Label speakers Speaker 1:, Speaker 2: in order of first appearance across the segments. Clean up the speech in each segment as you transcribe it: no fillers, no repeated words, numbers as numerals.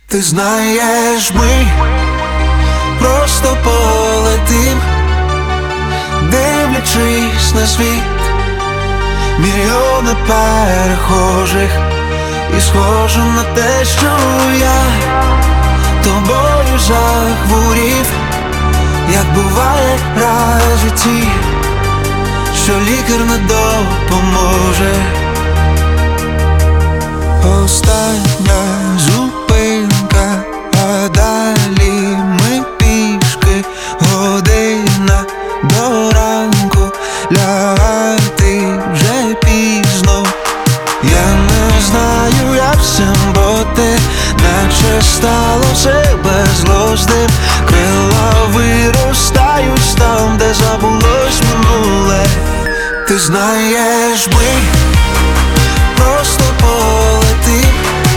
Speaker 1: Ти знаєш, ми просто полетим, дивлячись на світ, мільйони перехожих, і схоже на те, що я тобою захворів, як буває раз в житті, що лікар не допоможе. Остання зупинка, а далі ми пішки, година до ранку, лягати вже пізно. Я не знаю, як всім бути, наче стало все безглуздим. Крила виростають там, де забулось минуле. Ти знаєш, ми просто полетим,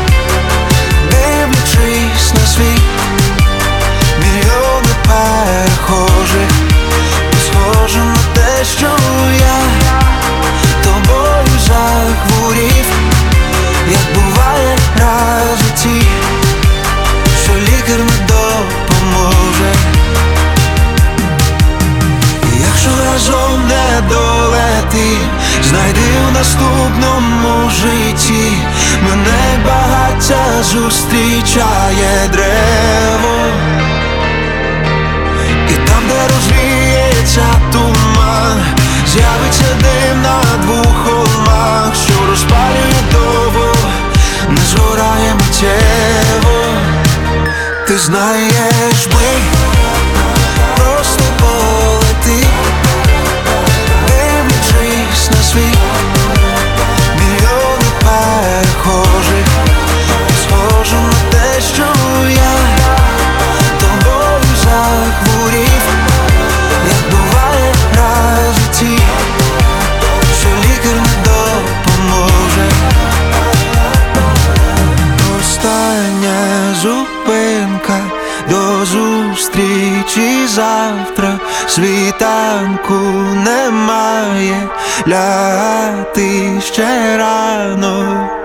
Speaker 1: дивлячись на світ, мільйони перехожих, і схоже на те, що я тобою захворів, як буває раз в житті, що лікар не допоможе. Якщо разом не долетим, знайди в наступному житті мене, багаття зустрічає дерево, і там, де розвіється туман, з'явиться дим на двох холмах, що розпалює довго, не згорає миттєво. Ти знаєш, ми просто полетим, дивлячись на світ, мільйони перехожих, і схоже на те, що я тобою захворів, як буває раз в житті, що лікар не допоможе. Остання зупинка, до зустрічі завтра, світанку немає, лягати ще рано.